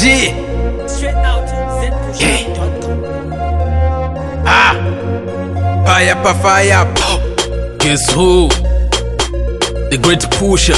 G. Straight out ZPusha.com. Fire pa fire. Guess who? The great pusher.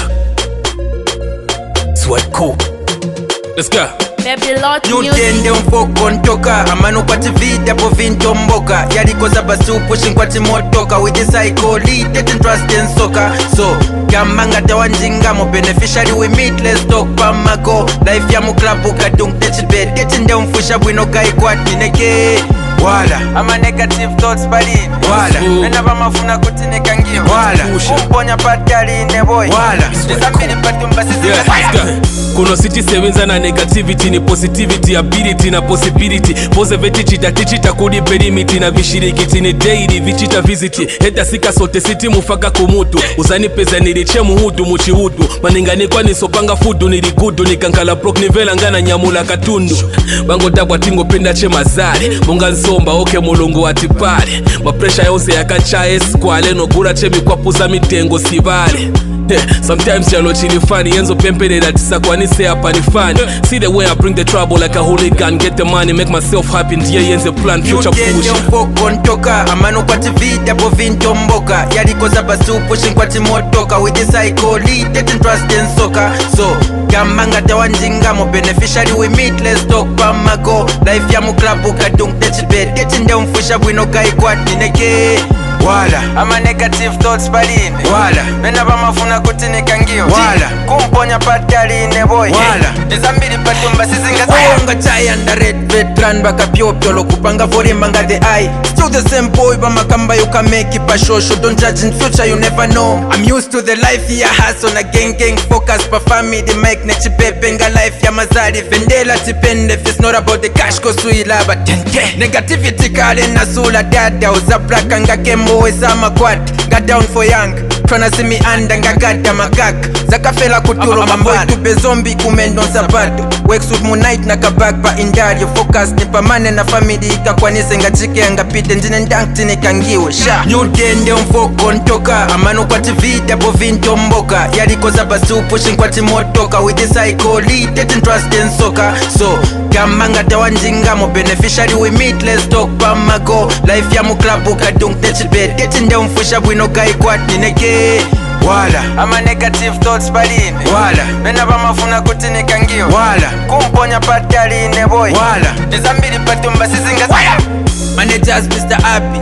Sweat cool. Let's go. Baby lot music. Nyutende mfoko ntoka amano kwati vida po vintomboka yalikoza basupu shinkwati motoka with the psycho lead didn't trust in soccer so kamanga tawanjinga mo beneficiary we meet let's talk pamago life ya mu club kadung touch bed getting down fusha bwino kai kwati neke wala ama negative thoughts bali wala nena bamafuna kutineka ngio wala umponya patali ne boy wala disambili patumba sisi kuno city sevenza na negativity ni positivity ability na possibility positivity chita kudi perimiti na vishirikiti ni daily vichita visit heta sika sote city mufaka kumutu usani pesa niliche muhudu muchihudu maninganikwa nisopanga fudu niligudu nikankala brok nivela ngana nyamula katundu bango dabwa tingo penda che mazari munga nsomba oke mulungu watipare mapresha yose yakacha esquale no gura che mikwapuza mitengo sivale. Sometimes you're chili funny Enzo pempere that sakwanise hapa ni funny. See the way I bring the trouble like a hooligan. Get the money, make myself happy. Ndiye yenze plan, future push. Mfoko ntoka amano kwati vida po vintomboka yalikoza basupu shinkwati motoka with the psycho lead didn't trust in soccer so kamanga tawanjinga mo beneficiary we meet let's talk pamago life ya mu club kadung touch bed getting down fusha bwino kai kwati neke wala ama negative thoughts balini wala bena bamafuna kutineka ngio wala kumponya patali ne boy wala disambili patumba sizinga zonga chai under red veteran baka pyopyolo kupanga vorimba nga the eye still the same boy bamakamba you can make it pashosho don't judge in future you never know I'm used to the life ya hustle na gang focus pa family make nechi pepenga life ya mazali vendela tipende if it's not about the cash kosuila but 10k negativity kale nasula dada uzabraka nga kembo wesama kwat got down for young tryna see me under ngagada magak zakafela kuturo mamboy tube zombie kumendo sabato works with night na kabak pa indari focus ni pamane na family ikakwanise ngachike ngapite njine ndankti nikangiwe sha nyutende mfoko ntoka amano kwati vida po vintomboka yalikoza basupu shinkwati motoka with the psycho lead didn't trust in soccer so kamanga tawanjinga mo beneficiary we meet let's talk pamago life ya mu club kadung touch bed getting down fusha bwino kai kwati neke wala ama negative thoughts balini wala bena bamafuna kutineka ngio wala kumponya patali ne boy wala disambili patumba sizinga wala managers Mr. Happy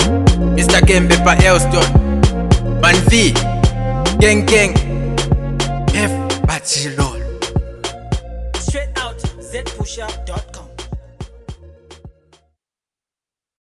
Mr. Kembe pa Elston Man V Gang F Bachelor Straight out ZPusha.com.